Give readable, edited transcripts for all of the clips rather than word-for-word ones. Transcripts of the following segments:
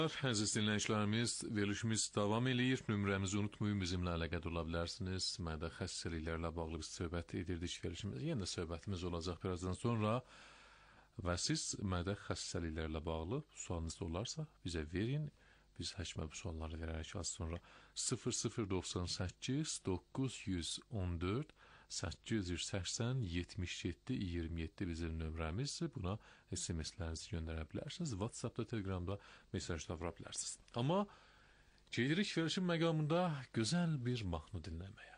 Əziz dinləyicilərimiz, verilişimiz davam eləyir. Nömrəmizi unutmayın, bizimlə əlaqədə ola bilərsiniz. Mədə xəstəliklərlə bağlı biz söhbət edirdik verilişimiz. Yenə söhbətimiz olacaq birazdan sonra. Və siz mədə xəstəliklərlə bağlı sualınız olarsa bizə verin. Biz həkimə bu sualları verərək az sonra 0098 914 880 77 27 bizim nömrəmizdir. Buna SMS-lərinizi göndərə bilərsiniz. WhatsApp-da, Telegramda mesajda vura bilərsiniz. Amma gedirik verilişin məqamında gözəl bir mahnı dinləməyə.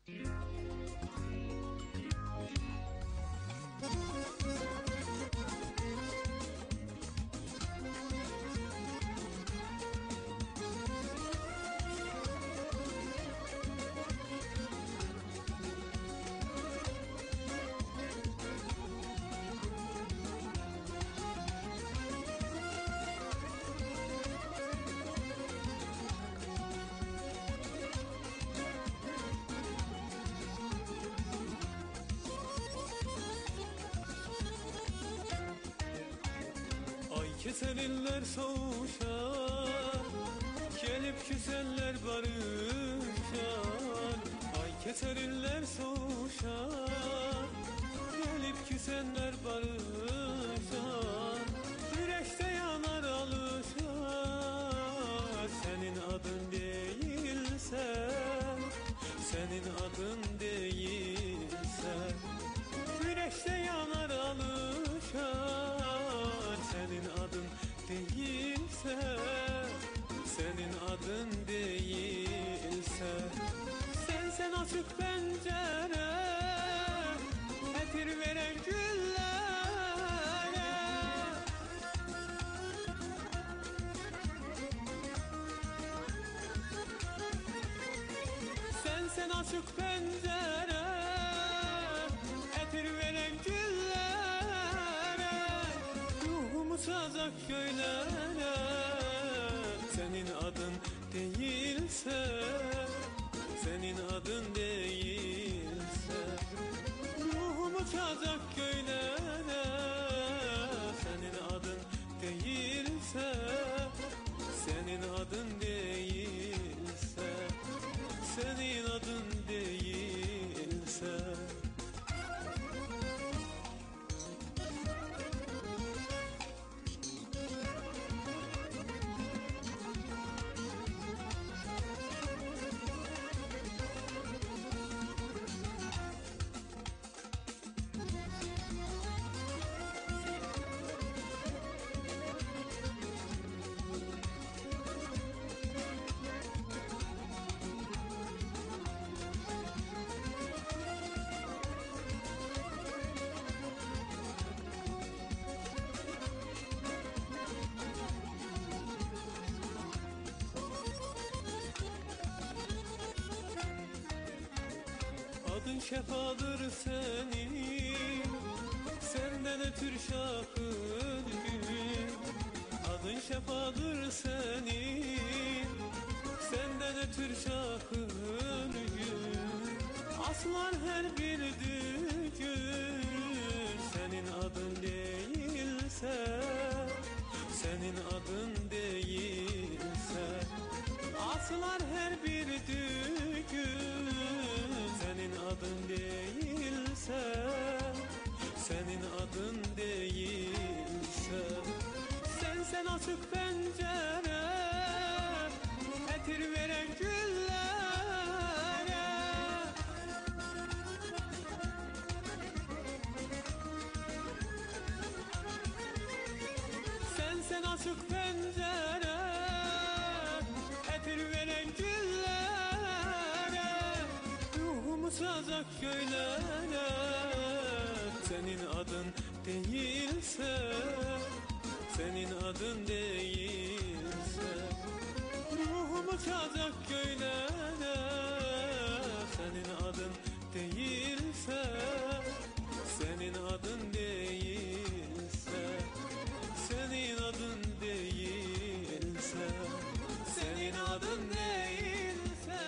Keser iller soğuşar, gelip küsenler barışar. Ay keser iller soğuşar, gelip küsenler barışar. Yürekte yanar alışar, senin adın değilse, senin adın değilse. Yürekte yanar alışar, senin adın değilse, senin adın değilse. Sen açık pencere, etir veren güllere. Sen açık pencere, etir veren güllere. Ruhumu sazak köylere, senin adın değilse, senin adın değilse. Ruhumu sazak köylere, senin adın değilse, senin adın değilse, senin adın değilse. Adın şefadır senin, senden ötür şakır gün. Adın şefadır senin, senden ötür şakır gün. Aslan her bir düğün, senin adın değilse, senin adın değilse. Aslan her bir düğün, senin adın değilse, senin adın değilse. Sen açık pencere, etir veren güllere. Sen açık pencere, etir veren güllere. Ruhumu sazak köylere, senin adın değilse, senin adın değilse. Ruhumu sazak köylere, senin adın değilse, senin adın değilse, senin adın değilse, senin adın değilse.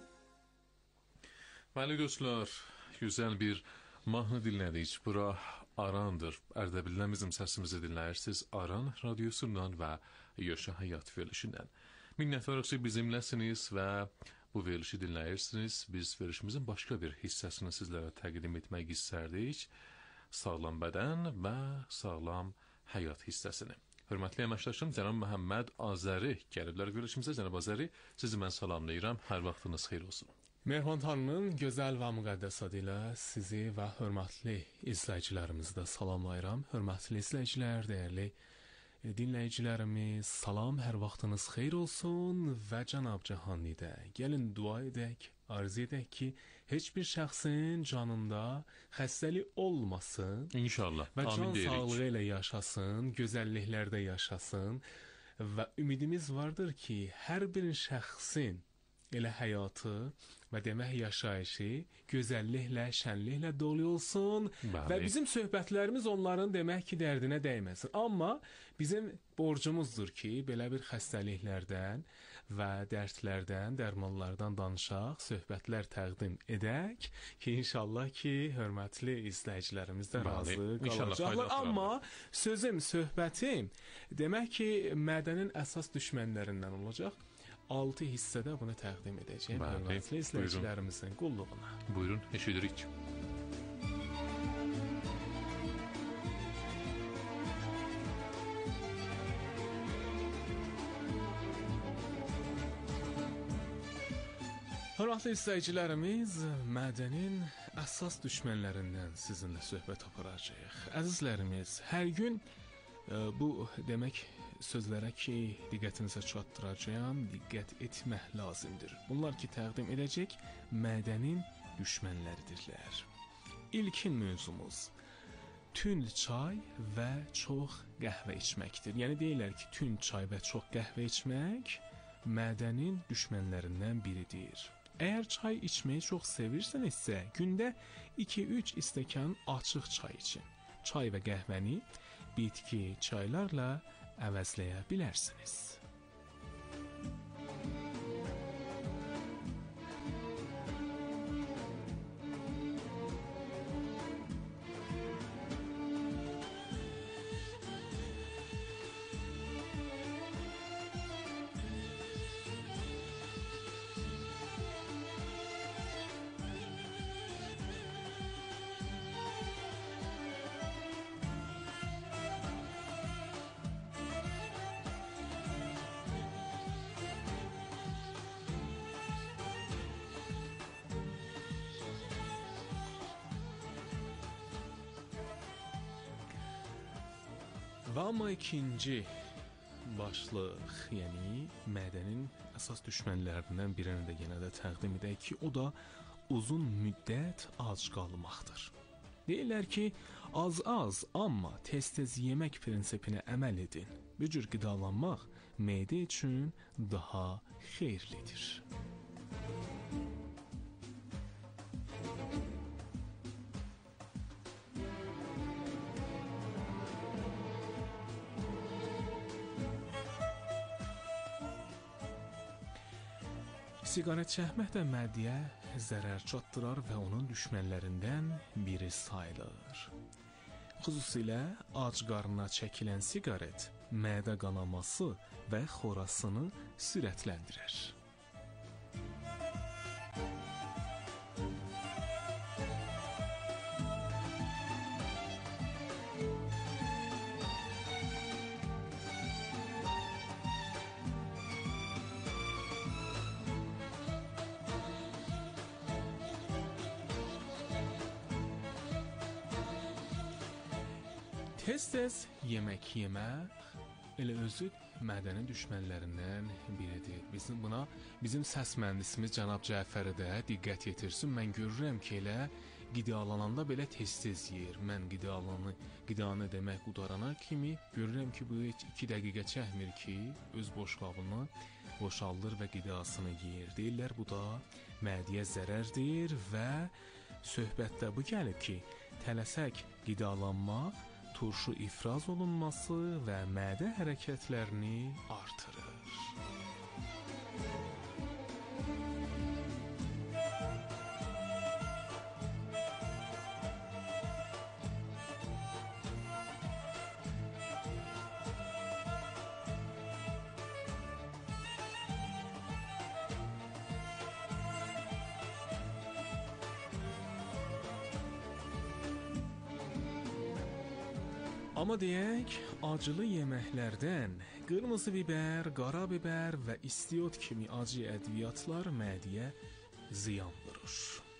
Məli dostlar, güzel bir mahnı dinlədik. Bura Arandır. Ərdəbildən bizim səsimizi dinləyirsiniz Aran radyosundan və Yaşa Həyat verilişindən. Minnətdarıq ki, bizimləsiniz və bu verilişi dinləyirsiniz. Biz verilişimizin başqa bir hissəsini sizlərə təqdim etmək istərdik. Sağlam bədən və sağlam həyat hissəsini. Hörmətli əməkdaşım, cənab Məhəmməd Azəri gəliblər verilişimizə. Cənab Azəri, sizi mən salamlayıram. Hər vaxtınız xeyir olsun. Mehman xanımın gözəl və müqəddəs adı ilə sizi və hörmətli izləyicilərimizi də salamlayıram. Hörmətli izləyicilər, dəyərli dinləyicilərimiz, salam, hər vaxtınız xeyir olsun və cənab Cahanidə gəlin dua edək, arz edək ki, heç bir şəxsin canında xəstəlik olmasın. İnşallah. Və Amin can deyirik. sağlığı ilə yaşasın, gözəlliklərdə yaşasın və ümidimiz vardır ki, hər bir şəxsin elə həyatı və demək yaşayışı gözəlliklə, şənliklə dolu olsun və bizim söhbətlərimiz onların demək ki, dərdinə dəyməsin. Amma bizim borcumuzdur ki, belə bir xəstəliklərdən və dərdlərdən, dərmanlardan danışaq, söhbətlər təqdim edək ki, inşallah ki, hörmətli izləyicilərimiz də razı qalacaqlar. Amma sözüm, söhbətim demək ki, mədənin əsas düşmənlərindən olacaq. 6 hissədə bunu təqdim edəcəyim hörmətli izləyicilərimizin qulluğuna. Buyurun, eşidirik. Hörmətli izləyicilərimiz, mədənin əsas düşmənlərindən sizinlə söhbət aparacağıq. Əzizlərimiz, hər gün bu demək sözlərə ki, diqqətinizə çatdıracağım, diqqət etmək lazımdır. Bunlar ki, təqdim edəcək mədənin düşmənləridirlər. İlkin mövzumuz tünd çay və çox qəhvə içməkdir. Yəni deyirlər ki, tünd çay və çox qəhvə içmək mədənin düşmənlərindən biridir. Əgər çay içməyi çox sevirsənizsə, gündə 2-3 stəkan açıq çay için. Çay və qəhvəni bitki çaylarla əvəzləyə bilərsiniz. Və amma ikinci başlıq, yəni mədənin əsas düşmənlərindən birini də yenə də təqdim edək ki, o da uzun müddət ac qalmaqdır. Deyirlər ki, az-az, amma tez-tez yemək prinsipinə əməl edin. Bu cür qidalanmaq mədə üçün daha xeyirlidir. Siqaret çəkmək də mədəyə zərər çatdırar və onun düşmənlərindən biri sayılır. Xüsusilə ac qarnına çəkilən siqaret mədə qanaması və xorasını sürətləndirir. Tez-tez yemək yemək elə özü mədənin düşmənlərindən biridir. Bizim səs mühəndisimiz cənab Cəfəri də diqqət yetirsin. Mən görürəm ki, elə qidalananda belə tez-tez yeyir. Mən qidanı demək qudarana kimi görürəm ki, bu heç 2 dəqiqə çəkmir ki, öz boşqabını boşaldır və qidasını yeyir. Deyirlər, bu da mədəyə zərərdir və söhbətdə bu gəlib ki, tələsək qidalanma turşu ifraz olunması və mədə hərəkətlərini artırır. Amma deyək, acılı yeməklərdən qırmızı biber, qara biber və istiot kimi acı ədviyyatlar mədiyə ziyan vurur.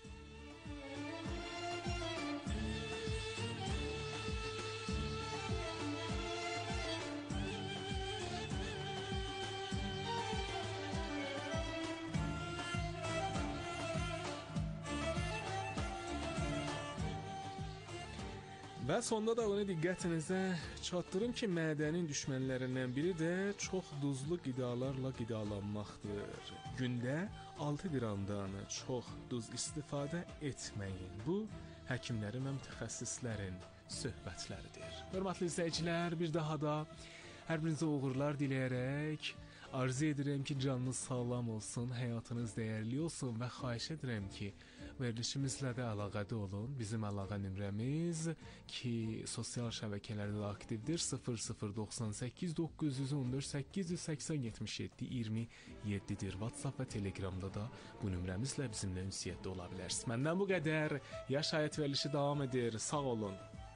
Və sonda da onu diqqətinizə çatdırım ki, mədənin düşmənlərindən biri də çox duzlu qidalarla qidalanmaqdır. Gündə 6 qramdan çox duz istifadə etməyin. Bu, həkimlərin və mütəxəssislərin söhbətləridir. Hörmətli izləyicilər, bir daha da hər birinizə uğurlar diləyərək arzu edirəm ki, canınız sağlam olsun, həyatınız dəyərli olsun və xahiş edirəm ki, verilişimizlə də əlaqədə olun. Bizim əlaqə nömrəmiz ki, sosial şəbəkələrdə aktivdir 0098 914 880 77 27-dir. WhatsApp və Telegramda da bu nömrəmizlə bizimlə ünsiyyətdə ola bilərsiniz. Məndən bu qədər. Yaş həyat verilişi davam edir. Sağ olun.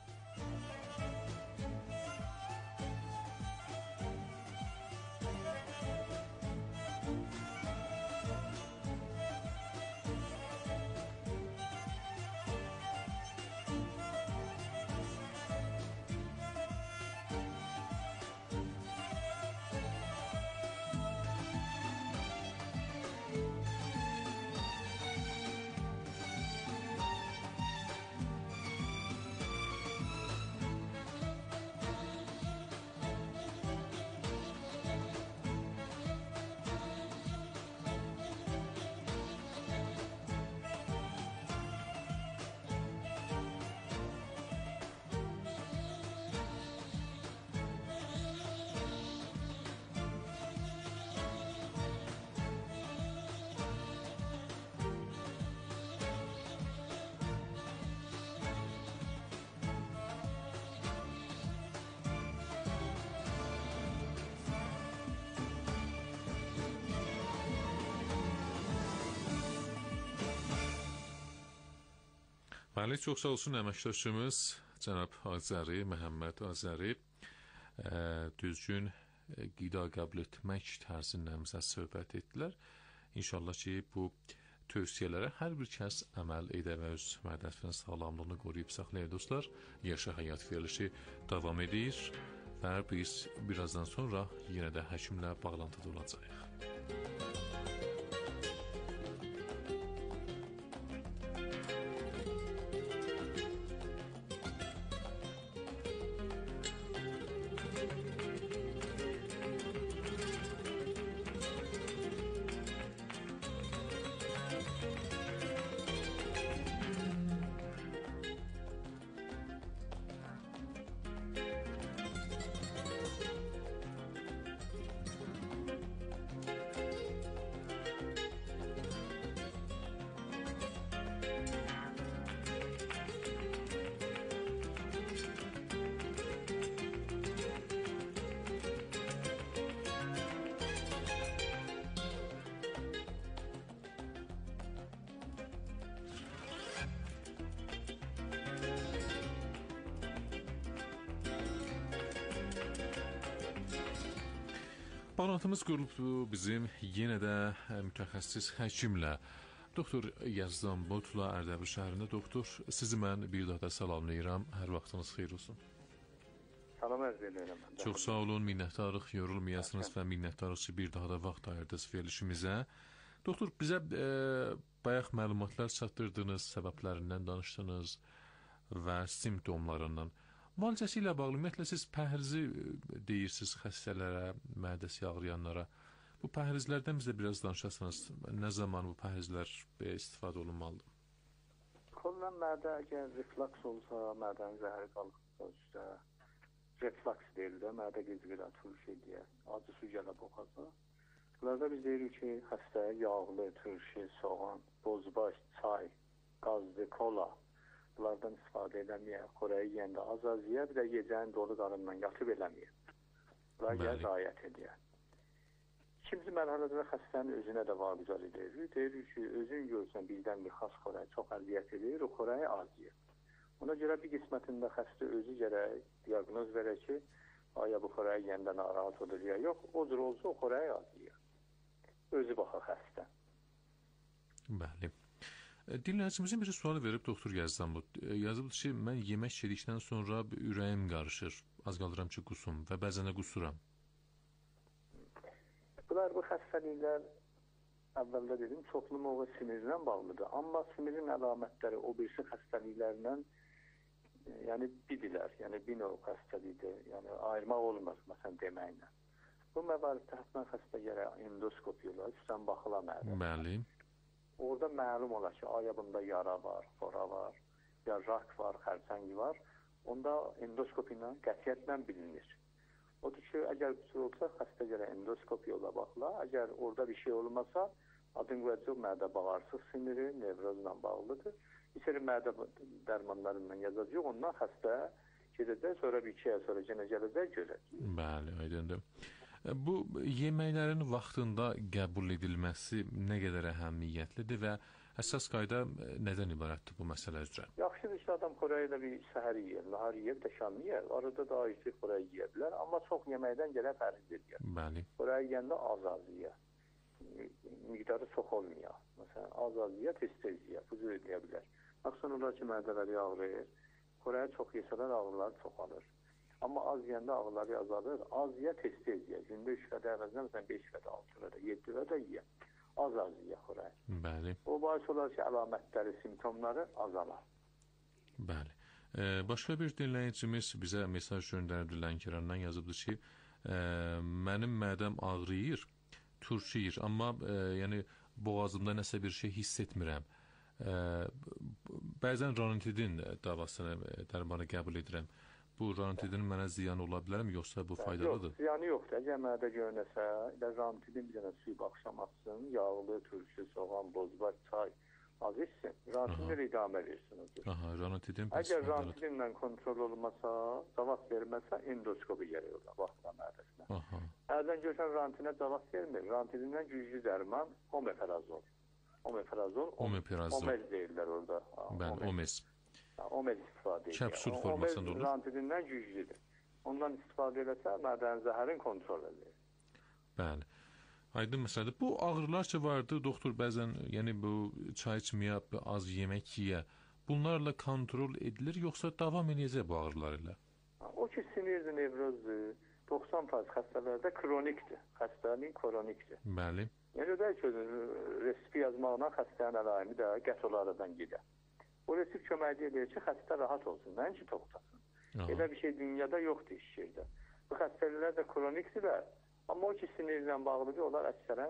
Bəli, çox sağ olsun əməkdaşımız cənab Azəri, Məhəmməd Azəri düzgün qida qəbul etmək tərzindən bizə söhbət etdilər. İnşallah ki, bu tövsiyələrə hər bir kəs əməl edə və öz mədəfinin sağlamlığını qoruyub saxlayır dostlar. Yaşa həyat verilişi davam edir və biz birazdan sonra yenə də həkimlə bağlantıda olacağıq. Bağlantımız qurulubdur bizim yenə də mütəxəssis həkimlə. Doktor Yazdan Botla Ərdəbil şəhərində. Doktor, sizi mən bir daha da salamlayıram. Hər vaxtınız xeyir olsun. Salam ərz edirəm. Çox sağ olun, minnətdarıq, yorulmayasınız və minnətdarıq ki, bir daha da vaxt ayırdınız verilişimizə. Doktor, bizə bayaq məlumatlar çatdırdınız, səbəblərindən danışdınız və simptomlarından. Müalicəsi ilə bağlı ümumiyyətlə siz pəhrizi deyirsiniz xəstələrə, mədəsi ağrıyanlara. Bu pəhrizlərdən bizə biraz danışasınız. Nə zaman bu pəhrizlər istifadə olunmalıdır? Kollən mədə əgər reflaks olsa, mədənin zəhəri qalıqsa üstə, reflaks deyilir, mədə qizqira, turş edir, acı su gələ boğaza. Bunlarda biz deyirik ki, xəstəyə yağlı, turşi, soğan, bozbaş, çay, qazlı, kola bunlardan istifadə edəməyək, xorəyi yiyəndə az yiyək, bir də gecənin dolu qarından yatıb eləməyək. Bunlar gəl rayət edək. İkinci mərhələdə xəstənin özünə də vargüzar edirik. Deyirik ki, özün görsən bizdən bir xas xorəyi çox əziyyət edir, o xorəyi az yiyək. Ona görə bir qismətində xəstə özü gərək diaqnoz verək ki, aya bu xörəyi yeyəndə narahat olur ya yox, o cür olsa o xörəyi az yeyər. Özü baxır xəstə. Bəli. Dinləyicimizin bir sual verib doktor Yazdanbud. Yazıb ki, mən yemək yedikdən sonra ürəyim qarışır. Az qalıram ki, qusum və bəzən də qusuram. Bu xəstəliklər əvvəldə dedim, çoxluğu sinirlə bağlıdır. Amma sinirin əlamətləri o birisi xəstəliklərlə yəni bidilər, yəni bir növ xəstəlikdir. Yəni ayırmaq olmaz, məsələn deməklə. Bu məvərddə həttən xəstə gərək endoskopi olar, üstdən baxıla mədə. Bəli. Orada məlum olar ki, ayağında yara var, fora var, ya rak var, xərçəng var. Onda endoskopi ilə qətiyyətlə bilinir. Odur ki, əgər bir şey olsa, xəstə gərək endoskopi yola baxıla. Əgər orada bir şey olmasa, adın qoyacaq mədə bağırsaq siniri, nevrozla bağlıdır. İçeri mədə dərmanlarından yazacaq, ondan xəstə gedəcək, sonra bir 2 ay sonra yenə gələcək, görəcək. Bəli, aydındır. Bu yeməklərin vaxtında qəbul edilməsi nə qədər əhəmiyyətlidir və əsas qayda nədən ibarətdir bu məsələ üzrə? Yaxşıdır ki, adam xörəyi də bir səhər yeyir, nahar yeyir, də şam yeyir. Arada da ayıcıq xörəyi yeyə bilər, amma çox yeməkdən gələ fərqli edir. Bəli. Xörəyi yeyəndə az yeyir. Miqdarı çox olmuyor. Məsələn, az yeyir, tez yeyir, füzul edə bilər. Baxsan olar ki, mədələri ağrıyır. Xörəyi çox yesələr ağrılar çoxalır. Amma az yeyəndə ağrıları azalır. Az yeyir, tez yeyir. Gündə 3 vədə əvəzinə məsələn 5 vədə, 6 vədə, 7 vədə yeyir. Az yeyir xörəyi. Bəli. O bahis olar ki, əlamətləri, simptomları azalar. Bəli. Başqa bir dinləyicimiz bizə mesaj göndərib Lənkərandan yazıbdır ki, mənim mədəm ağrıyır, turşuyur, amma yəni boğazımda nəsə bir şey hiss etmirəm. Bəzən ranitidin davasını, dərmanı qəbul edirəm. Bu ranitidin mənə ziyanı ola bilərmi, yoxsa bu faydalıdır? Yox, ziyanı yoxdur. Əgər mədə görünəsə, ranitidin bir dənə suyu axşam atsın, yağlı, turşu, soğan, bozbaş, çay az içsin. Ranitidin idamə versin. Aha, ranitidin əgər ranitidinlə kontrol olmasa, cavab verməsə, endoskopi gərək olar, vaxtla mədəsinə. Ərdən görsən ranitidinə cavab vermir. Ranitidindən güclü dərman omeprazol. Omez deyirlər orada. Bəli, omez. Omez istifadə edir. Kəpsül formasında olur. Ranitidindən güclüdür. Ondan istifadə eləsə, mədənin zəhərin kontrol edilir. Bəli. Aydın məsələdir. Bu ağrılar ki vardı, doktor bəzən, yəni bu çay içməyə, az yemək yeyə, bunlarla kontrol edilir, yoxsa davam edəcək bu ağrılar ilə? O ki, sinirdir, nevrozdur, 90% xəstələrdə kronikdir. Xəstəlik kronikdir. Bəli. Yəni də ki, resipi yazmaqla xəstənin əlayimi də qətolardan gedir. O resip kömək edir ki, xəstə rahat olsun, nəinki toxtasın. Elə bir şey dünyada yoxdur iş yerdə. Bu xəstəliklər də kronikdirlər, amma o ki, sinirlə bağlıdır, onlar əksərən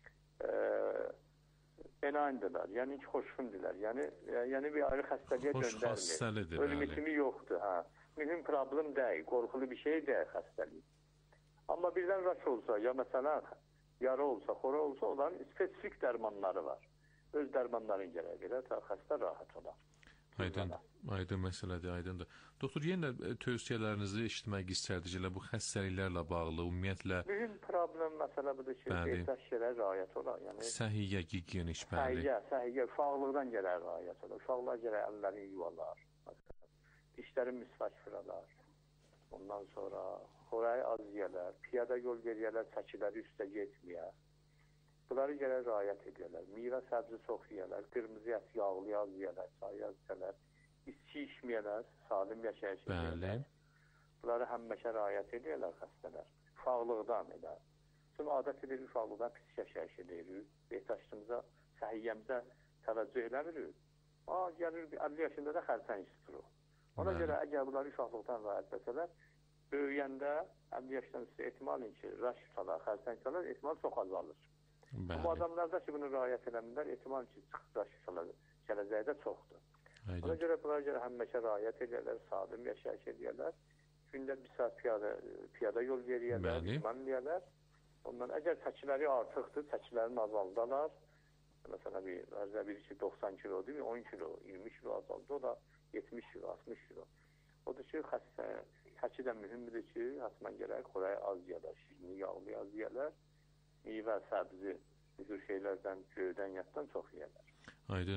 benayndırlar, yəni ki, xoşxundirlər. Yəni bir ayrı xəstəliyə göndərmir. Ölüm itimi yoxdur. Mühüm problem deyil, qorxulu bir şey deyil xəstəlik. Amma birdən rak olsa, ya məsələn, yara olsa, xora olsa, onların spesifik dərmanları var. Öz dərmanların gərək verər, ta xəstə rahat olar. Aydın məsələdir, aydındır. Doktor, yenə tövsiyələrinizi eşitmək istərdik, elə bu xəstəliklərlə bağlı, ümumiyyətlə... Mühüm problem məsələ budur ki, ehtiyat şeylər rayət olar. Səhiyyə, gigiyenik, bəli. Səhiyyə, uşaqlıqdan gələr rayət olar. Uşaqlar gələr əllərini yuvalar, dişlərin misvak vuralar. Ondan sonra xorayı az yiyələr, piyada yol veriyələr, çəkiləri üstə getməyər. Bunları gərək rayət edirlər. Meyvə səbzi çox yiyələr, qırmızı ət, yağlı yaz yiyələr, çay yaz yiyələr, içki içməyələr, salim yaşayış edirlər. Bunları həmişə rayət edirlər xəstələr. Uşaqlıqdan elə. Çünki adət edilir, uşaqlıqdan pis yaşayış edirik. Ehtiyaçımıza, səhiyyəmizə təvəccüh eləmirik. Gəlir 50 yaşında da xərçəng istirir. Ona görə əgər bunları uşaqlıqdan rayət etsələr, böyüyəndə 50 yaşdan üstə ehtimalin ki, raş tutalar, xərçəng tutalar, ehtimal çox azalır. Bu adamlarda ki, bunu rayət eləmirlər, ehtimal ki, raş tutalar, gələcəkdə çoxdur. Ona görə bunlara həmişə rayət edirlər, sadim yaşayış edirlər. Gündə bir saat piyada yol veriyərlər, idman eləyərlər. Ondan əgər çəkiləri artıqdır, çəkilərini azaldalar. Məsələn, bir ki, 90 kilo değil mi? 10 kilo, 20 kilo azaldı, o da 70 kilo, 60 kilo. Odur ki, çəki də mühümdür ki, hatman gərək xorayı az yiyələr, şirini, yağlı az yiyələr, meyvə, səbzi, bu tür şeylərdən, göydən, yatdan çox yiyələr. Aydındır.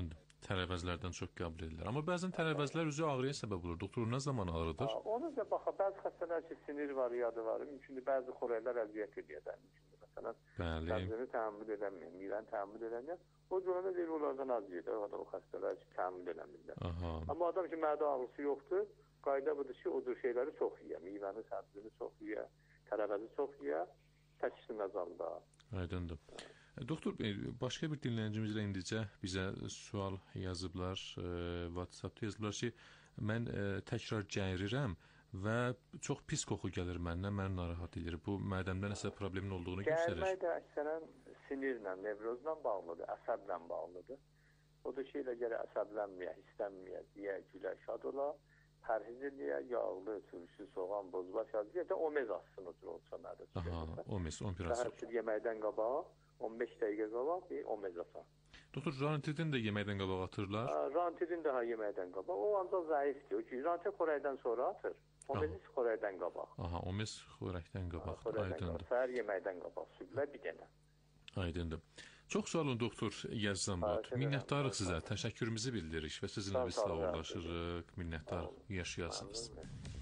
tərəvəzlərdən çox qəbul edirlər. Amma bəzən tərəvəzlər özü ağrıya səbəb olur. Doktor, nə zaman ağrıdır? Onu da baxa, bəzi xəstələr ki, sinir var, yadı var. Mümkündür, bəzi xorəklər əziyyət edir. Məsələn, qəbzini təhammül edəməyən, miyvəni təhammül edəməyən, o cürəndə deyil, onlardan az yedir. O xəstələr ki, təhammül edəmirlər. Amma adam ki, mədə ağrısı yoxdur, qayda budur ki, o cür şeyləri çox yiyə. Miyvəni, səbzini çox yiyə, tərəvəzi çox yiyə, təksin əzalda. Aydındır. Doktor, başqa bir dinləyicimiz ilə indicə bizə sual yazıblar, WhatsApp-da yazıblar ki, mən təkrar gəyirirəm və çox pis qoxu gəlir məndən, məni narahat edir. Bu, mədəmdə nəsə problemin olduğunu göstərir. Gərmək də əksərən sinirlə, nevrozla bağlıdır, əsəblə bağlıdır. O da ki, elə gərək əsəblənməyə, hissənməyə, deyə, gülə, şad ola, pərhiz eləyə, yağlı, türkü, soğan, bozbaş yazı, ya da omez assın otur olsa mədə. Omez, operasyon. Səhərsiz yeməkdən qabaq, 15 dəqiqə qabaq bir omez atan. Doktor, ranitidin də yeməkdən qabaq atırlar? Ranitidin daha yeməkdən qabaq. O ancaq zəifdir. O ki, ranitid xorəkdən sonra atır. Omez xorəkdən qabaq. Omez xorəkdən qabaq. Aydındır. Səhər yeməkdən qabaq, sübhlə bir dənə. Aydındır. Çox sağ olun, doktor Yazdanbot. Minnətdarıq sizə. Təşəkkürümüzü bildiririk və sizinlə biz sağollaşırıq. Minnətdar yaşayasınız.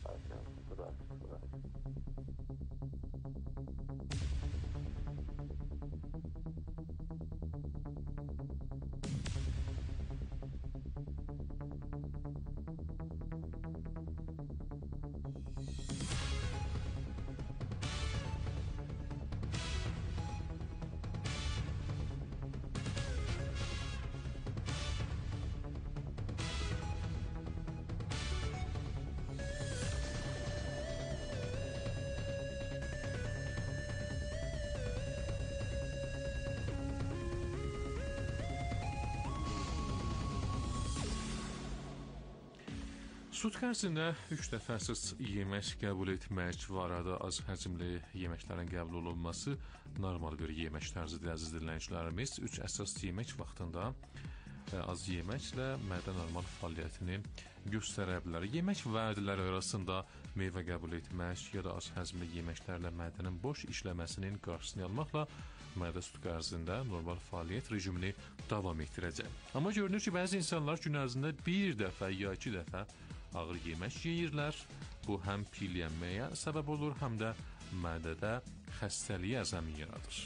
Sutka ərzində 3 dəfəsiz yemək qəbul etmək və arada az həcmli yeməklərin qəbul olunması normal bir yemək tərzidir, əziz dinləyicilərimiz. 3 əsas yemək vaxtında az yeməklə mədə normal fəaliyyətini göstərə bilər. Yemək vədləri arasında meyvə qəbul etmək ya da az həcmli yeməklərlə mədənin boş işləməsinin qarşısını almaqla mədə sutka ərzində normal fəaliyyət rejimini davam etdirəcək. Amma görünür ki, bəzi insanlar gün ərzində bir dəfə ya 2 dəfə ağır yemək yeyirlər. Bu həm piylənməyə səbəb olur, həm də mədədə xəstəliyə zəmin yaradır.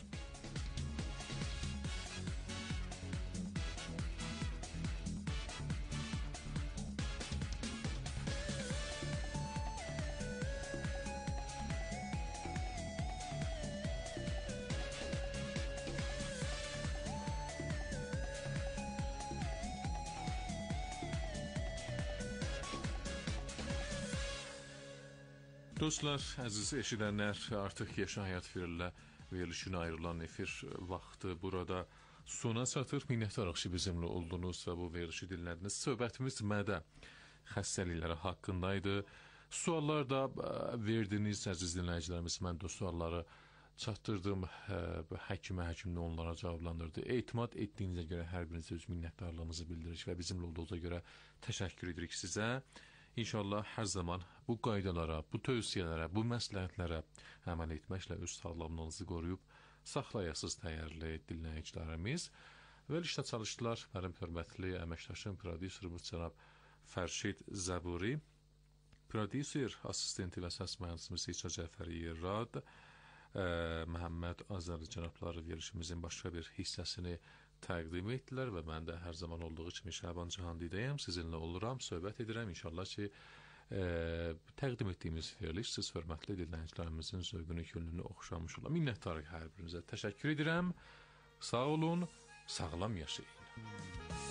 Dostlar, əziz eşidənlər, artıq Yaşa Həyat verilişinə ayrılan efir vaxtı burada sona çatır. Minnətdarıq ki, bizimlə oldunuz və bu verilişi dinlədiniz. Söhbətimiz mədə xəstəlikləri haqqındaydı. Suallar da verdiniz, əziz dinləyicilərimiz. Mən də sualları çatdırdım. Həkimə də onlara cavablandırdı. Etimad etdiyinizə görə hər birinizə öz minnətdarlığımızı bildiririk və bizimlə olduğunuza görə təşəkkür edirik sizə. İnşallah hər zaman bu qaydalara, bu tövsiyələrə, bu məsləhətlərə əməl etməklə öz sağlamlığınızı qoruyub saxlayasınız dəyərli dinləyicilərimiz. Verilişdə çalışdılar mənim hörmətli əməkdaşım, prodüserimiz cənab Fərşid Zəburi, prodüser, assistenti və səs mühəndisimiz İsa Cəfəriyev Rad, Məhəmməd Azəri cənabları verilişimizin başqa bir hissəsini təqdim etdilər və mən də hər zaman olduğu kimi Şaban Cahandidəyəm, sizinlə oluram, söhbət edirəm. İnşallah ki, təqdim etdiyimiz veriliş siz hörmətli dinləyicilərimizin zövqünü, könlünü oxşamış ola. Minnətdarıq hər birinizə. Təşəkkür edirəm. Sağ olun, sağlam yaşayın.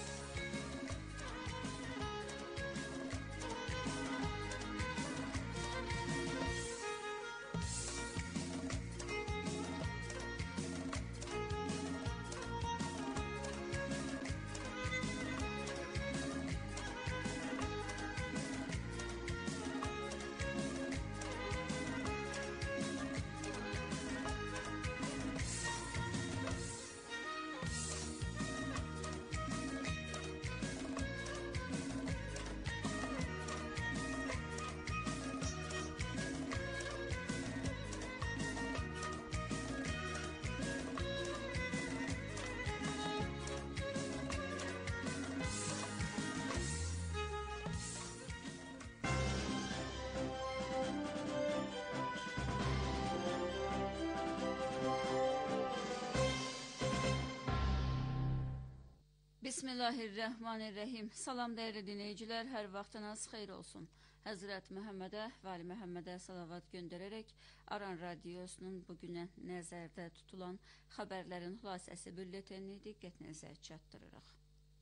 Bismillahirrahmanirrahim. Salam dəyərli dinləyicilər, hər vaxtınız xeyir olsun. Həzrət Məhəmmədə, Vəli Məhəmmədə salavat göndərərək Aran Radiosunun bugünə nəzərdə tutulan xəbərlərin xülasəsi bülletenini diqqətinizə çatdırırıq.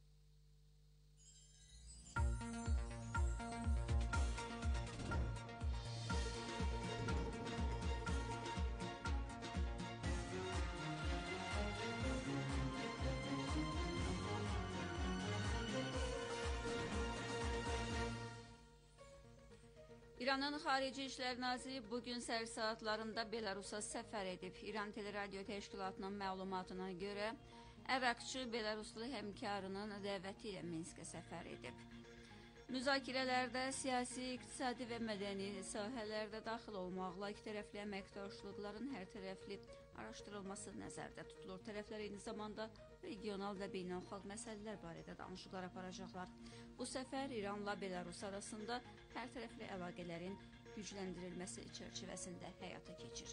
İranın Xarici İşlər Naziri bugün səhər saatlarında Belarusa səfər edib. İran Teleradio Təşkilatının məlumatına görə əvəqçi Belaruslu həmkarının dəvəti ilə Minskə səfər edib. Müzakirələrdə siyasi, iqtisadi və mədəni sahələrdə daxil olmaqla ikitərəfli əməkdaşlıqların hərtərəfli araşdırılması nəzərdə tutulur. Tərəflər eyni zamanda regional və beynəlxalq məsələlər barədə danışıqlar aparacaqlar. Bu səfər İranla Belarus arasında hərtərəfli əlaqələrin gücləndirilməsi çərçivəsində həyata keçir.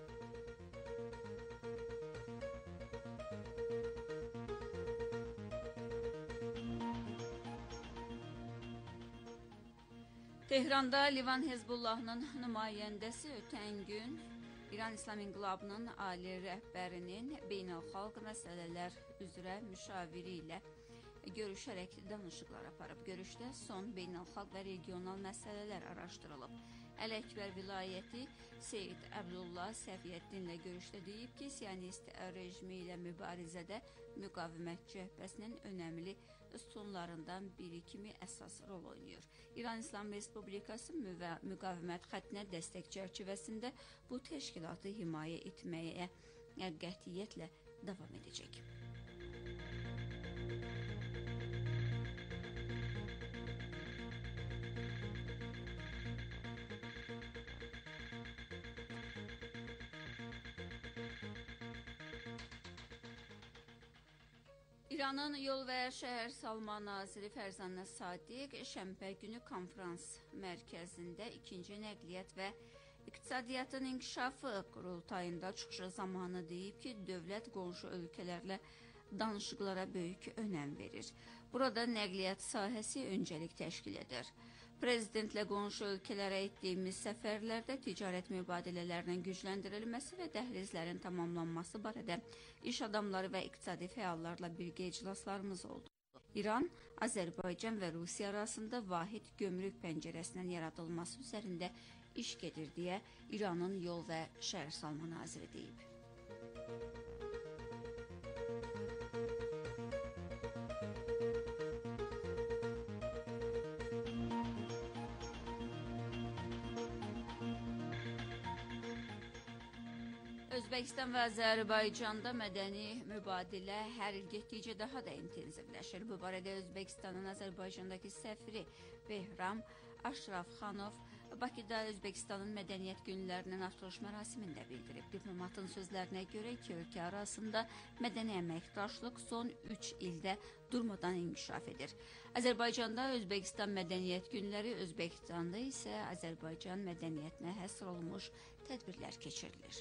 Tehranda Livan Hezbollahının nümayəndəsi ötən gün İran İslam İnqilabının ali rəhbərinin beynəlxalq məsələlər üzrə müşaviri ilə görüşərək danışıqlar aparıb. Görüşdə son beynəlxalq və regional məsələlər araşdırılıb. Əl-Əkbər vilayəti Seyid Əbdullah Səfiyyəddinlə görüşdə deyib ki, siyonist rejimi ilə mübarizədə müqavimət cəhbəsinin önəmli sütunlarından biri kimi əsas rol oynayır. İran İslam Respublikası müqavimət xəttinə dəstək çərçivəsində bu təşkilatı himayə etməyə qətiyyətlə davam edəcək. İranın Yol və Şəhər Salma Naziri Fərzanə Sadiq şənbə günü konferans mərkəzində 2-ci nəqliyyat və iqtisadiyyatın inkişafı qurultayında çıxışı zamanı deyib ki, dövlət qonşu ölkələrlə danışıqlara böyük önəm verir. Burada nəqliyyat sahəsi öncəlik təşkil edir. Prezidentlə qonşu ölkələrə etdiyimiz səfərlərdə ticarət mübadilələrinin gücləndirilməsi və dəhlizlərin tamamlanması barədə iş adamları və iqtisadi fəallarla birgə iclaslarımız oldu. İran, Azərbaycan və Rusiya arasında vahid gömrük pəncərəsinin yaradılması üzərində iş gedir deyə İranın Yol və Şəhər Salma Naziri deyib. Özbəkistan və Azərbaycanda mədəni mübadilə hər il getdikcə daha da intensivləşir. Bu barədə Özbəkistanın Azərbaycandakı səfiri Behram Aşrafxanov Bakıda Özbəkistanın mədəniyyət günlərinin açılış mərasimində bildirib. Diplomatın sözlərinə görə iki ölkə arasında mədəni əməkdaşlıq son 3 ildə durmadan inkişaf edir. Azərbaycanda Özbəkistan mədəniyyət günləri, Özbəkistanda isə Azərbaycan mədəniyyətinə həsr olunmuş tədbirlər keçirilir.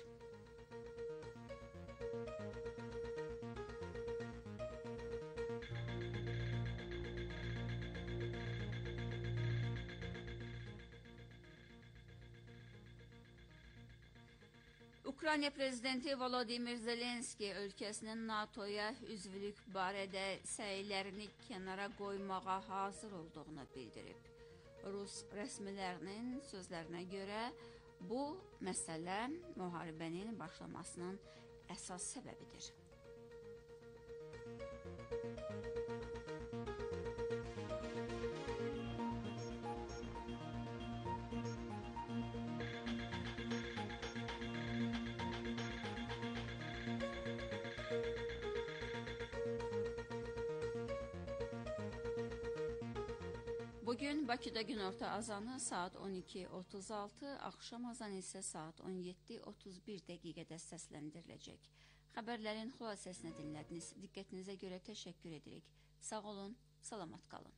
Ukrayna prezidenti Volodymyr Zelenski ölkəsinin NATO-ya üzvlük barədə səylərini kənara qoymağa hazır olduğunu bildirib. Rus rəsmilərinin sözlərinə görə bu məsələ müharibənin başlamasının əsas səbəbidir. Bugün Bakıda günorta azanı saat 12:36, axşam azanı isə saat 17:31 dəqiqədə səsləndiriləcək. Xəbərlərin xülasəsini dinlədiniz. Diqqətinizə görə təşəkkür edirik. Sağ olun, salamat qalın.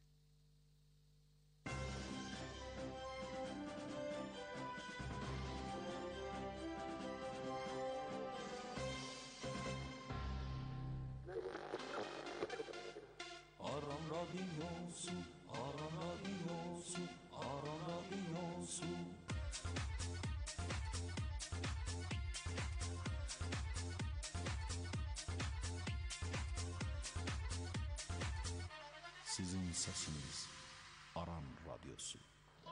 Sizin sesiniz Aran Radyosu.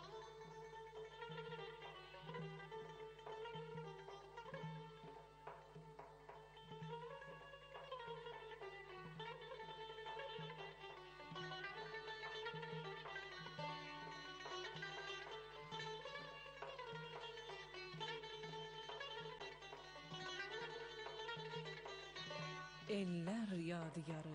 Eller yadigarı.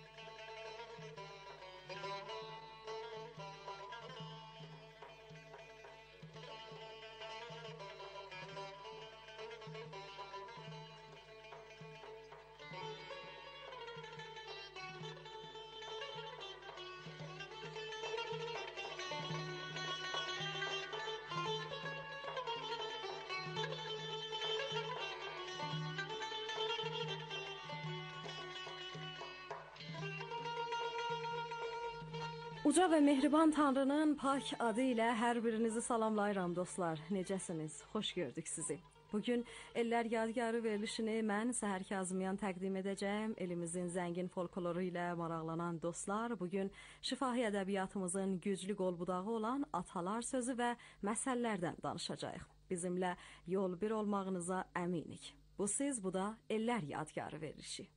Uca və mehriban Tanrının pak adı ilə hər birinizi salamlayıram dostlar. Necəsiniz? Xoş gördük sizi. Bugün Ellər Yadigarı verilişini mən Səhər Kazımyan təqdim edəcəm. Elimizin zəngin folkloru ilə maraqlanan dostlar, bugün şifahi ədəbiyyatımızın güclü qolbudağı olan atalar sözü və məsəllərdən danışacağıq. Bizimlə yol bir olmağınıza əminik. Bu siz, bu da Ellər Yadigarı verilişi.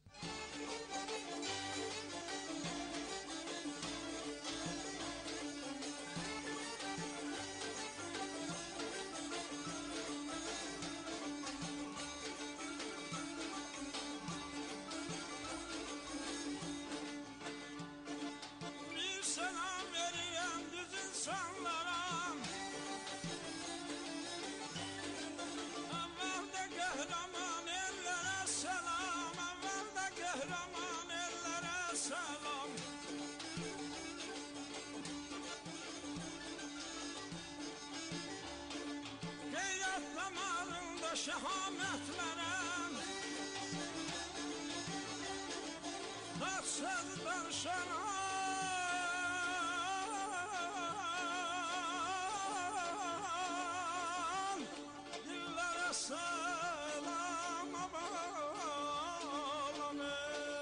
Şehametlerem tatsız danışaran dillere selam alalım.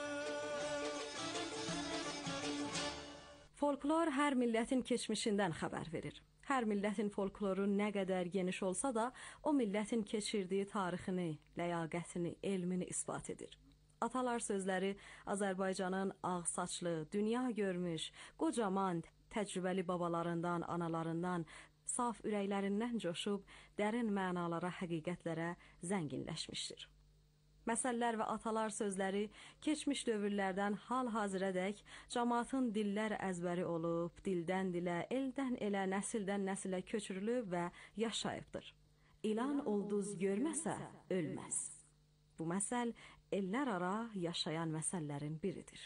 Folklor hər millətin keçmişindən xəbər verir. Hər millətin folkloru nə qədər geniş olsa da, o millətin keçirdiyi tarixini, ləyaqətini, elmini isbat edir. Atalar sözləri Azərbaycanın ağ saçlı, dünya görmüş, qocaman, təcrübəli babalarından, analarından, saf ürəklərindən coşub, dərin mənalara, həqiqətlərə zənginləşmişdir. Məsəllər və atalar sözləri keçmiş dövrlərdən hal-hazirədək cəmaatın dillər əzbəri olub, dildən dilə, eldən elə, nəsildən nəsilə köçürülüb və yaşayıbdır. İlan ulduz görməsə ölməz. Bu məsəl ellər ara yaşayan məsəllərin biridir.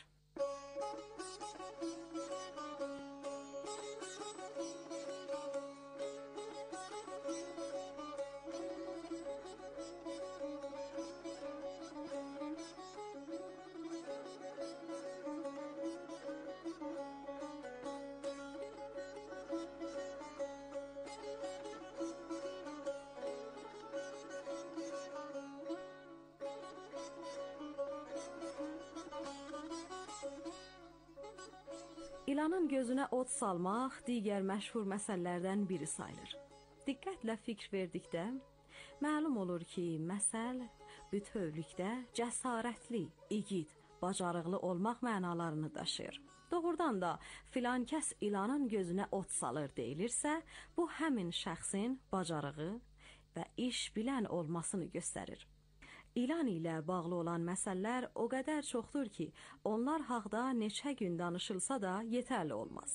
İlanın gözünə od salmaq digər məşhur məsəllərdən biri sayılır. Diqqətlə fikr verdikdə, məlum olur ki, məsəl bütövlükdə cəsarətli, igid, bacarıqlı olmaq mənalarını daşıyır. Doğrudan da filan kəs ilanın gözünə od salır deyilirsə, bu həmin şəxsin bacarığı və iş bilən olmasını göstərir. İlan ilə bağlı olan məsələlər o qədər çoxdur ki, onlar haqda neçə gün danışılsa da yetərli olmaz.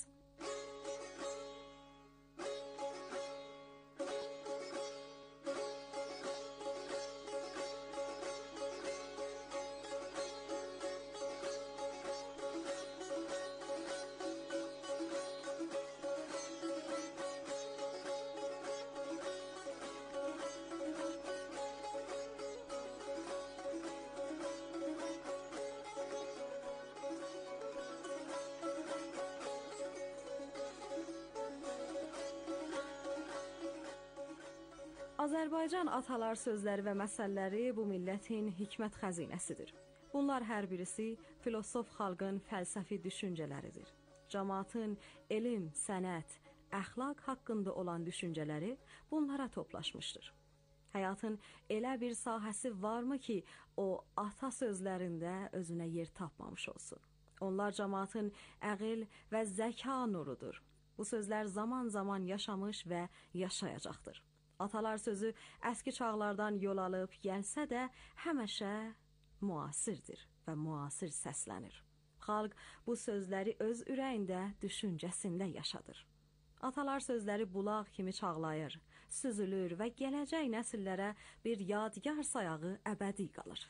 Azərbaycan atalar sözləri və məsəlləri bu millətin hikmət xəzinəsidir. Bunlar hər birisi filosof xalqın fəlsəfi düşüncələridir. Cəmaatın elm, sənət, əxlaq haqqında olan düşüncələri bunlara toplaşmışdır. Həyatın elə bir sahəsi varmı ki, o ata sözlərində özünə yer tapmamış olsun? Onlar cəmaatın əql və zəka nurudur. Bu sözlər zaman-zaman yaşamış və yaşayacaqdır. Atalar sözü əski çağlardan yol alıb gəlsə də həmişə müasirdir və müasir səslənir. Xalq bu sözləri öz ürəyində, düşüncəsində yaşadır. Atalar sözləri bulaq kimi çağlayır, süzülür və gələcək nəsillərə bir yadigar sayağı əbədi qalır.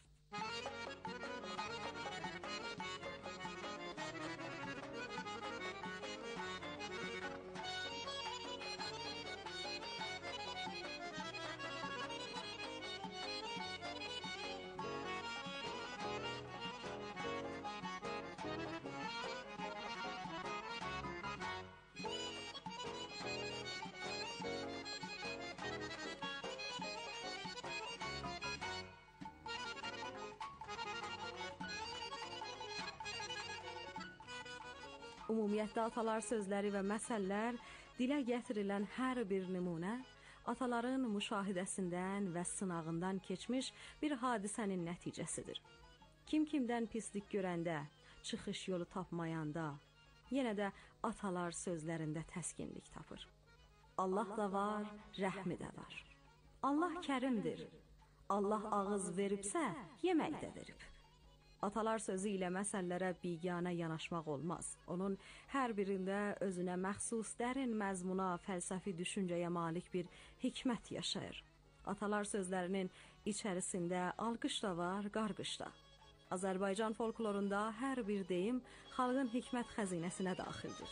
Ümumiyyətlə atalar sözləri və məsəllər dilə gətirilən hər bir nümunə ataların müşahidəsindən və sınağından keçmiş bir hadisənin nəticəsidir. Kim kimdən pislik görəndə, çıxış yolu tapmayanda, yenə də atalar sözlərində təskinlik tapır. Allah da var, rəhmi də var. Allah kərimdir. Allah ağız veribsə, yemək də verib. Atalar sözü ilə məsələlərə biganə yanaşmaq olmaz. Onun hər birində özünə məxsus dərin məzmuna, fəlsəfi düşüncəyə malik bir hikmət yaşayır. Atalar sözlərinin içərisində alqış da var, qarqış da. Azərbaycan folklorunda hər bir deyim xalqın hikmət xəzinəsinə daxildir.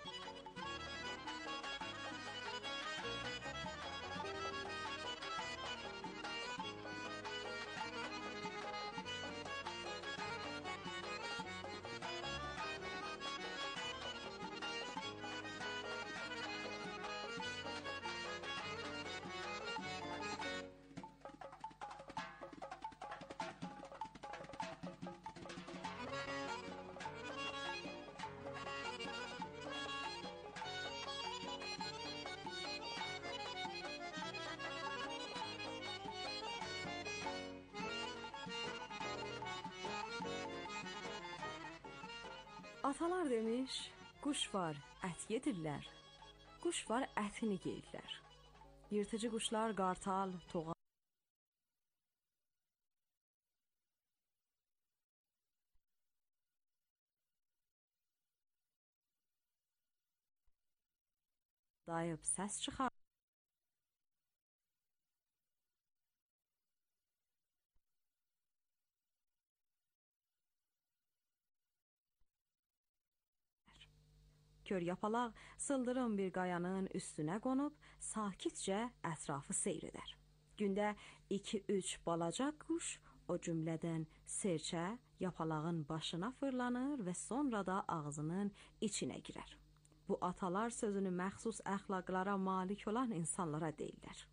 Atalar demiş, quş var, ət yedirlər. Quş var, ətini yeyirlər. Yırtıcı quşlar qartal, toğa dayıb səs çıxar. Kör yapalaq sıldırım bir qayanın üstünə qonub sakitcə ətrafı seyr edər. Gündə 2-3 balaca quş o cümlədən serçə yapalağın başına fırlanır və sonra da ağzının içinə girər. Bu atalar sözünü məxsus əxlaqlara malik olan insanlara deyirlər.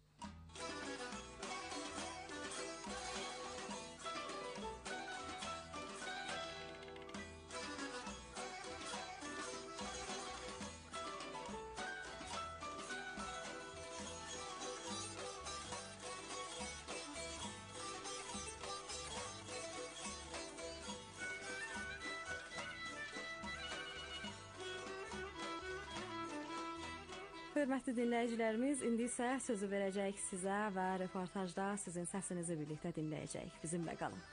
Hörmətli dinləyicilərimiz, indi isə sözü verəcəyik sizə və reportajda sizin səsinizi birlikdə dinləyəcəyik. Bizimlə qalın.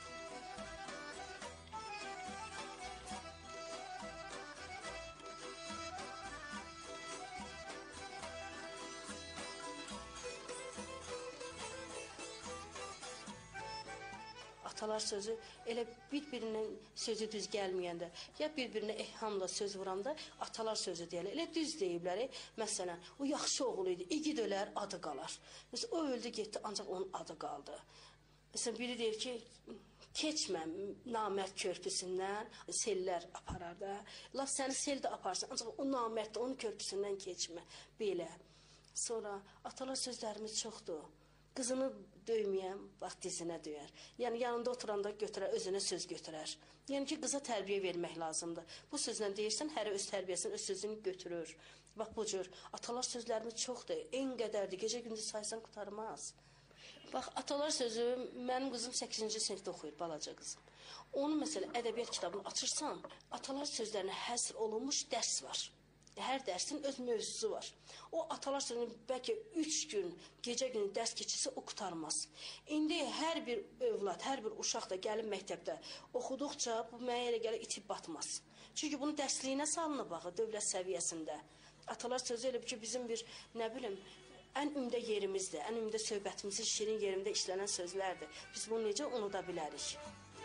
Atalar sözü elə bir-birinin sözü düz gəlməyəndə, ya bir-birinə ehhamla söz vuranda atalar sözü deyirlər. Elə düz deyiblər. Məsələn, o yaxşı oğul idi, igid ölər, adı qalar. Məsələn, o öldü, getdi, ancaq onun adı qaldı. Məsələn, biri deyir ki, keçmə namərd körpüsündən, sellər aparar da. Laf səni sel də aparsın, ancaq o namərd də onun körpüsündən keçmə. Belə. Sonra atalar sözlərimiz çoxdur. Qızını döyməyən vaxt dizinə döyər. Yəni yanında oturanda götürər, özünə söz götürər. Yəni ki, qıza tərbiyə vermək lazımdır. Bu sözlə deyirsən, hərə öz tərbiyəsini, öz sözünü götürür. Bax bu cür atalar sözlərimiz çoxdur. En qədərdir. Gecə-gündüz saysan qurtarmaz. Bax atalar sözü, mənim qızım 8-ci sinifdə oxuyur, balaca qızım. Onun məsələ ədəbiyyat kitabını açırsan, atalar sözlərinə həsr olunmuş dərs var. Hər dərsin öz mövzusu var. O atalar sözünü bəlkə 3 gün, gecə-günü dərs keçirsə o qurtarmaz. İndi hər bir övlad, hər bir uşaq da gəlib məktəbdə oxuduqca bu mənə elə gəlir itib batmaz. Çünki bunu dərsliyinə salınıb baxı dövlət səviyyəsində. Atalar sözü elə ki bizim bir nə bilim ən ümdə yerimizdir, ən ümdə söhbətimizin şirin yerində işlənən sözlərdir. Biz bunu necə unuda bilərik?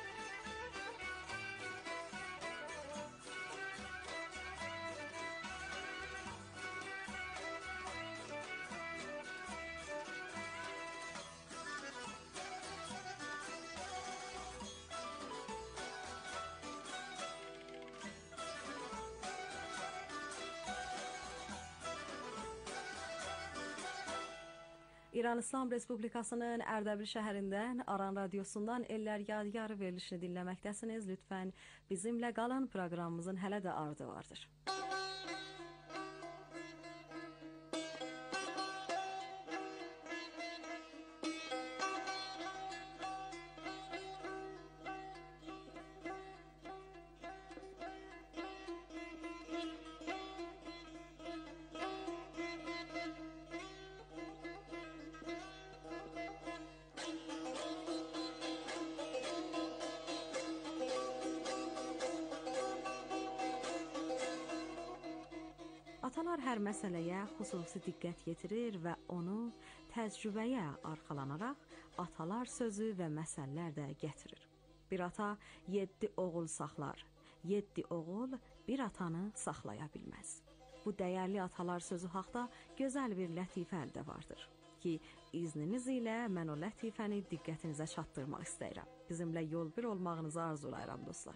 İran İslam Respublikasının Ərdəbil şəhərindən Aran radiosundan Ellər Yadigarı verilişini dinləməkdəsiniz. Lütfən bizimlə qalın, proqramımızın hələ də ardı vardır. Atalar hər məsələyə xüsusi diqqət yetirir və onu təcrübəyə arxalanaraq atalar sözü və məsəllər də gətirir. Bir ata 7 oğul saxlar, 7 oğul bir atanı saxlaya bilməz. Bu dəyərli atalar sözü haqda gözəl bir lətifə əldə vardır ki, izniniz ilə mən o lətifəni diqqətinizə çatdırmaq istəyirəm. Bizimlə yol bir olmağınızı arzulayıram dostlar.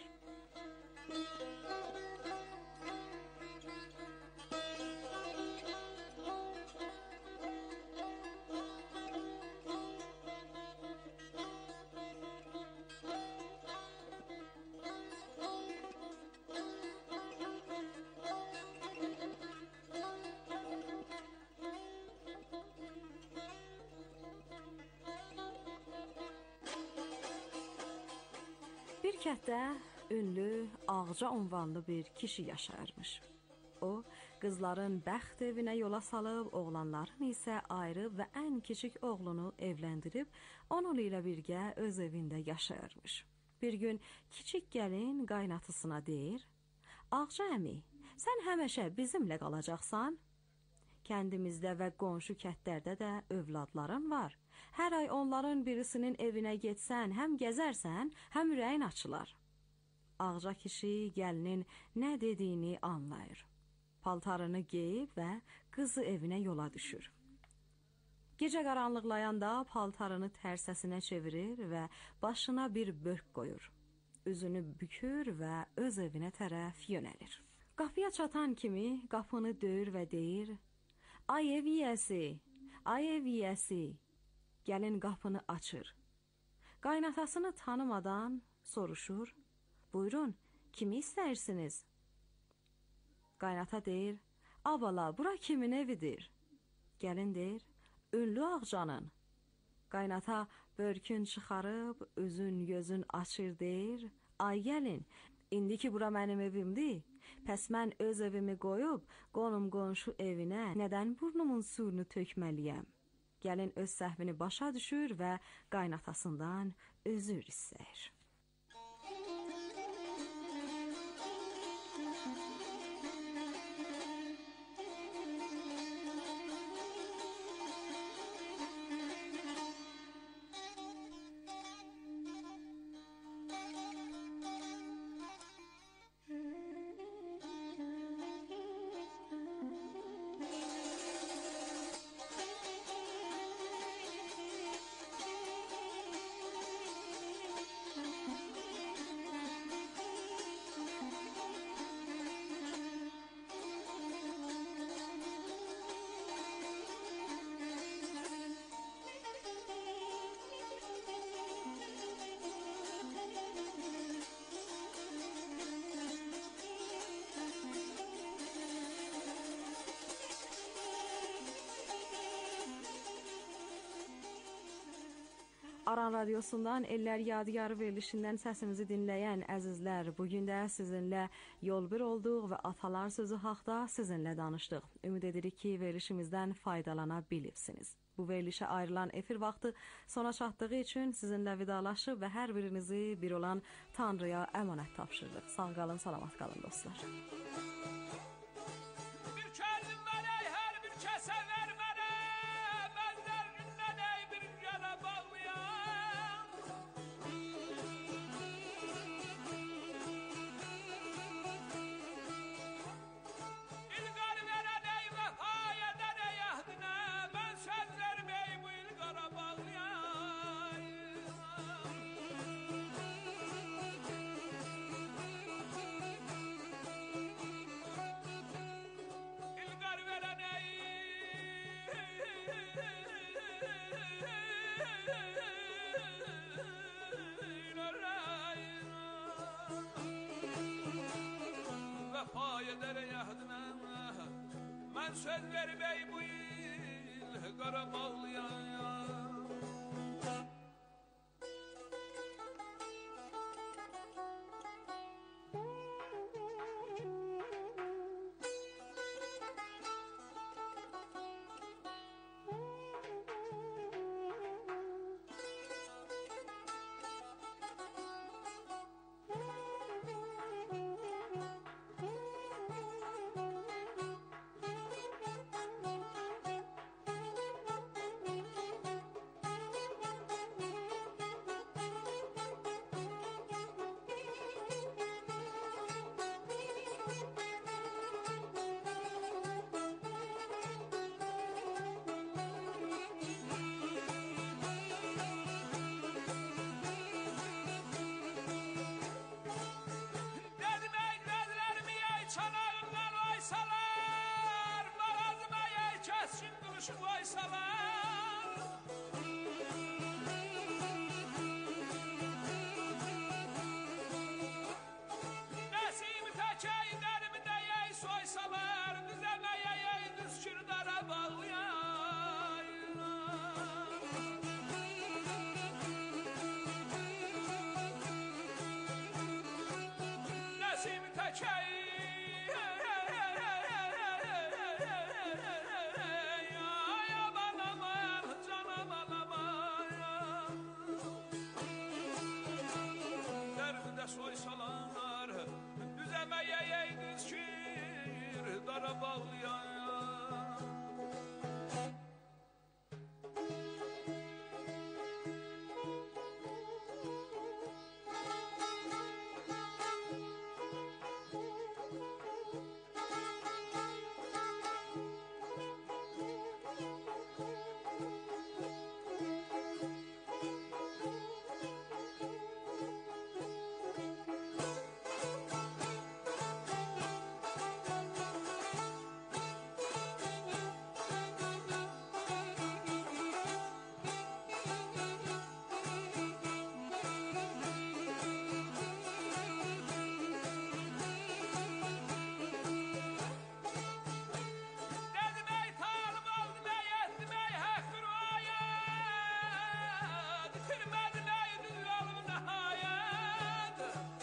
Bir kətdə ünlü Ağca unvanlı bir kişi yaşayırmış. O, qızların bəxt evinə yola salıb, oğlanların isə ayrı və ən kiçik oğlunu evləndirib, onun ilə birgə öz evində yaşayırmış. Bir gün kiçik gəlin qaynatısına deyir, Ağca əmi, sən həmişə bizimlə qalacaqsan? Kəndimizdə və qonşu kətlərdə də övladların var. Hər ay onların birisinin evinə getsən, həm gəzərsən, həm ürəyin açılar. Ağca kişi gəlinin nə dediyini anlayır. Paltarını geyib və qızı evinə yola düşür. Gecə qaranlıqlayanda paltarını tərsəsinə çevirir və başına bir börk qoyur. Üzünü bükür və öz evinə tərəf yönəlir. Qapıya çatan kimi qapını döyür və deyir, Ay ev yiyəsi, ay ev yiyəsi. Gəlin qapını açır. Qaynatasını tanımadan soruşur, buyurun, kimi istəyirsiniz? Qaynata deyir, abala, bura kimin evidir? Gəlin deyir, ünlü Ağcanın. Qaynata börkün çıxarıb, üzün gözün açır deyir, ay gəlin, indi ki bura mənim evimdir, pəs mən öz evimi qoyub, qonum qonşu evinə nədən burnumun suyunu tökməliyəm? Gəlin öz səhvini başa düşür və qaynatasından özür istəyir. Aran Radyosundan Ellər Yadigarı verilişindən səsimizi dinləyən əzizlər, bugün də sizinlə yol bir olduq və atalar sözü haqda sizinlə danışdıq. Ümid edirik ki, verilişimizdən faydalana bilibsiniz. Bu verilişə ayrılan efir vaxtı sona çatdığı üçün sizinlə vidalaşıb və hər birinizi bir olan Tanrıya əmanət tapşırırıq. Sağ qalın, salamat qalın dostlar. Bir kəllim mənək, hər bir kəsə ver mənə, məndən gündən bir yana bağlayan. İlqar verən ey vəfay edən ey əhdinə, mən söz vermey bu ilqara bağlayan. İlqar verən ey vəfa edər ey əhdinə, mən söz vermey bu ilqara bağlayan. Dedim ey gözlerimi ey çanağından oysalar, mağazıma ey keskin duruşu koysalar. Nesimi tekey derimi de ey soysalar, düzemeye ey düz kürdara bağlayan. Nesimi tekey ay aman aman canım aman. Derimi de soysalar, düzemeye ey düz kürdara bağlayan. Dedim ey talib aldım ey ettim ey hakkı ruayet, bitirmedin ey dünyalım nihayet.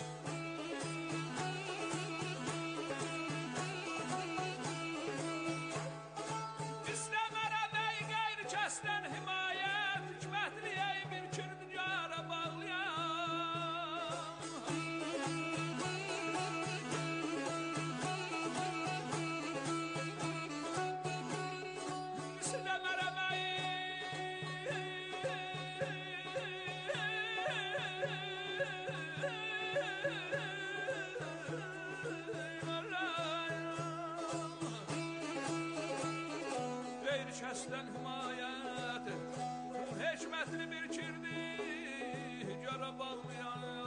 İstemerem ey gayri kesten himayet, hikmetli ey bir kür dünyara bağlayan. İstemerem gayri kesten himayet, hikmetli bir kirdi yara bağlayan.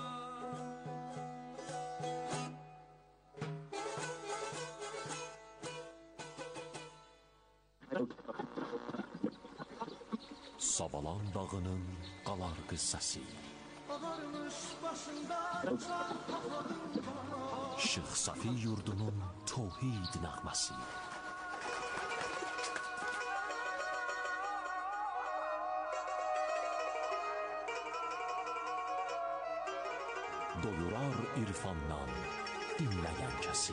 Sabalan dağının qalar qıssası. Ağarmış başında can taparım bana. Şeyx Safi yurdunun tövhid nəğməsi. doyurar irfandan dinleyen kesi.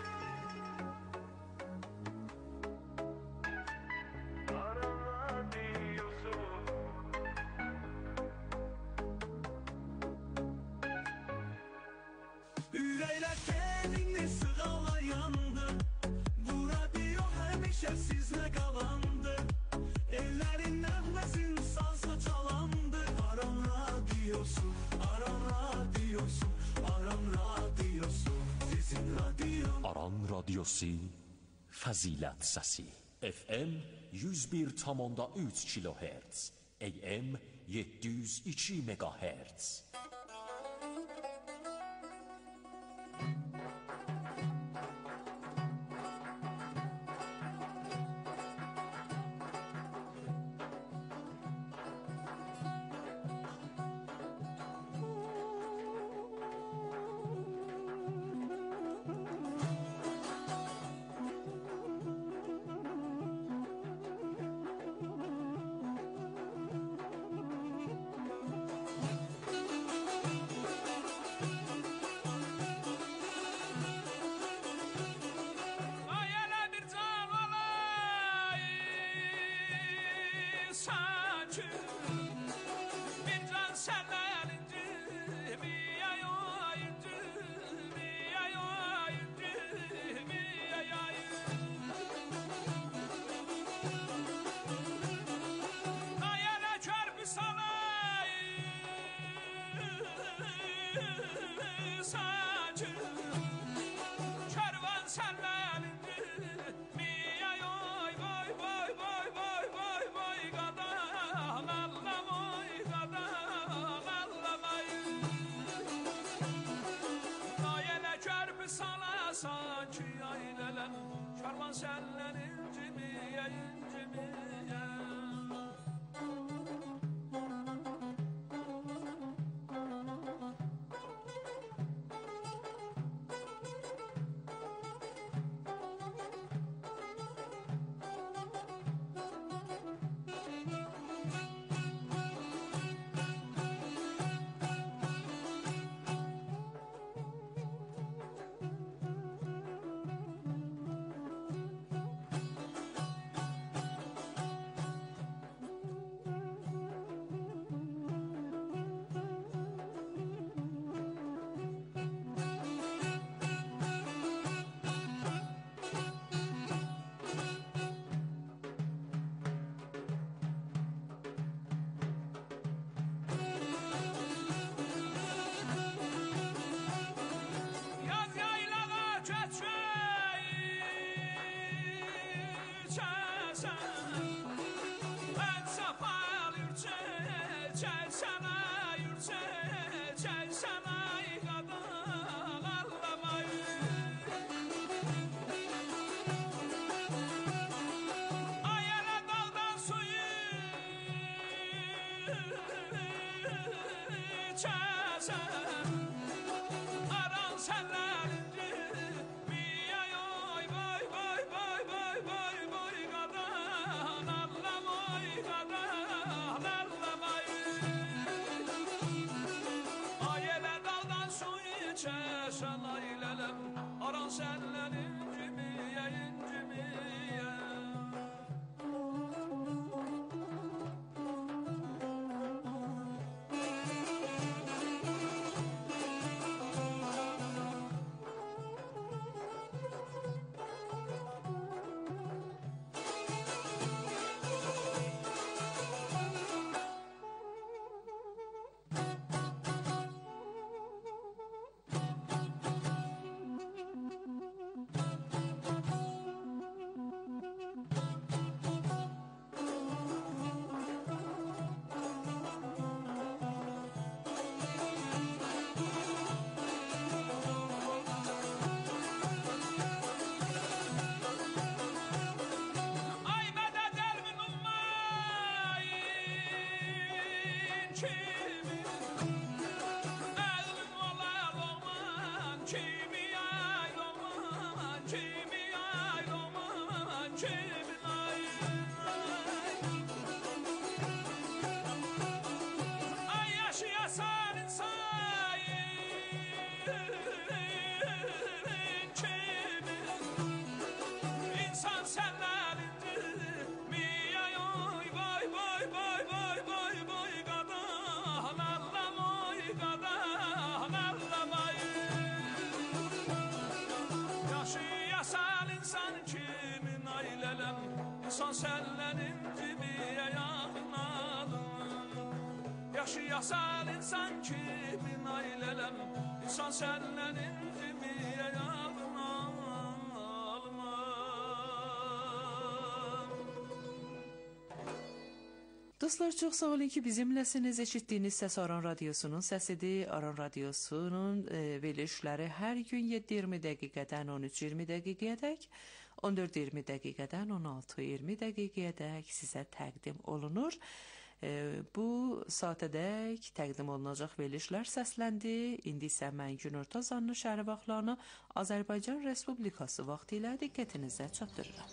Ürəklər teninni sığalayandı, bu radio həmişə sizlə qalandı. Ellərin nəğməsin sazla çalandı. Aran radiosu, Aran radiosu, Aran radiosu, sizin radio. Aran radyosu Fəzilət səsi. FM 101,3 kHz, AM 702 MHz. Yasal insan kimi nailelem İnsan senden incimiye yardım almam. Dostlar, çox sağ olun ki, bizimləsiniz. Eşitdiyiniz səs Aran Radiosunun səsidir. Aran Radiosunun verilişləri hər gün 7:20 dəqiqədən 13:20 dəqiqəyədək, 14:20 dəqiqədən 16:20 dəqiqəyədək sizə təqdim olunur. Bu saatədək təqdim olunacaq verilişlər səsləndi. İndi isə mən günorta zanlı şəhəri vaxtlarını Azərbaycan Respublikası vaxtı ilə diqqətinizə çatdırıram.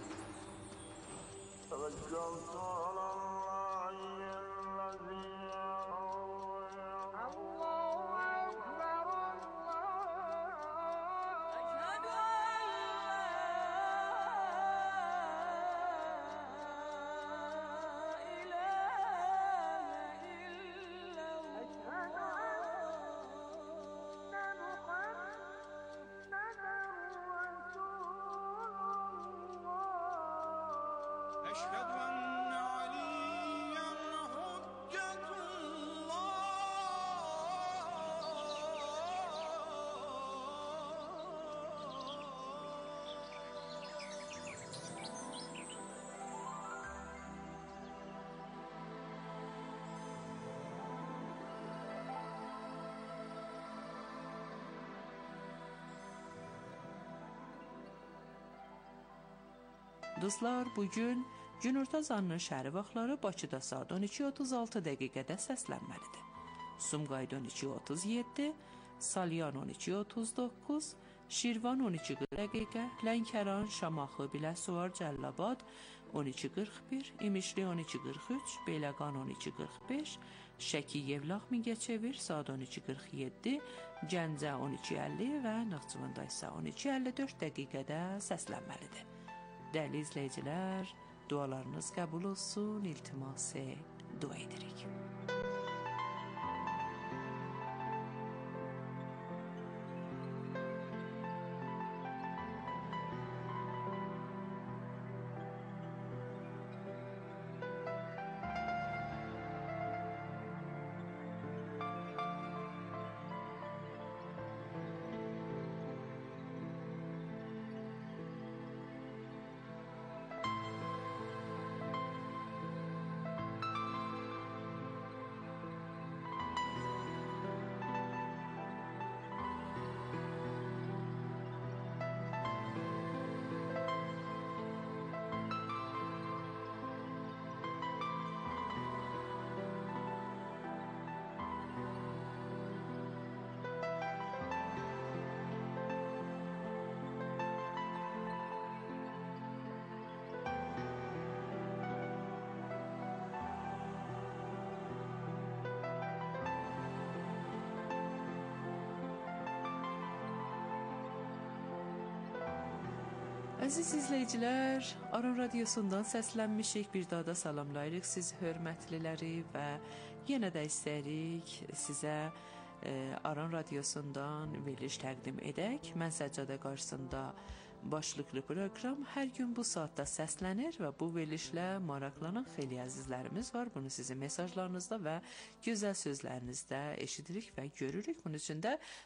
Dostlar, bugün günorta zanlı şəhəri vaxtları Bakıda saat 12:36 dəqiqədə səslənməlidir. Sumqayıt 12:37, Salyan 12:39, Şirvan 12:40 dəqiqə, Lənkəran, Şamaxı, Biləsuvar, Cəllabad 12:41, İmişli 12:43, Beyləqan 12:45, Şəki, Yevlax, Mingəçevir saat 12:47, Gəncə 12:50 və Naxçıvanda isə 12:54 dəqiqədə səslənməlidir. Dəyərli izləyicilər, dualarınız qəbul olsun, iltiması dua edirik. Əziz izləyicilər, Aran Radiosundan səslənmişik. Bir daha da salamlayırıq siz hörmətliləri və yenə də istəyirik sizə Aran Radiosundan veriliş təqdim edək. Mən Səccadə qarşısında başlıqlı proqram hər gün bu saatda səslənir və bu verilişlə maraqlanan xeyli əzizlərimiz var. Bunu sizin mesajlarınızda və gözəl sözlərinizdə eşidirik və görürük. Bunun üçün də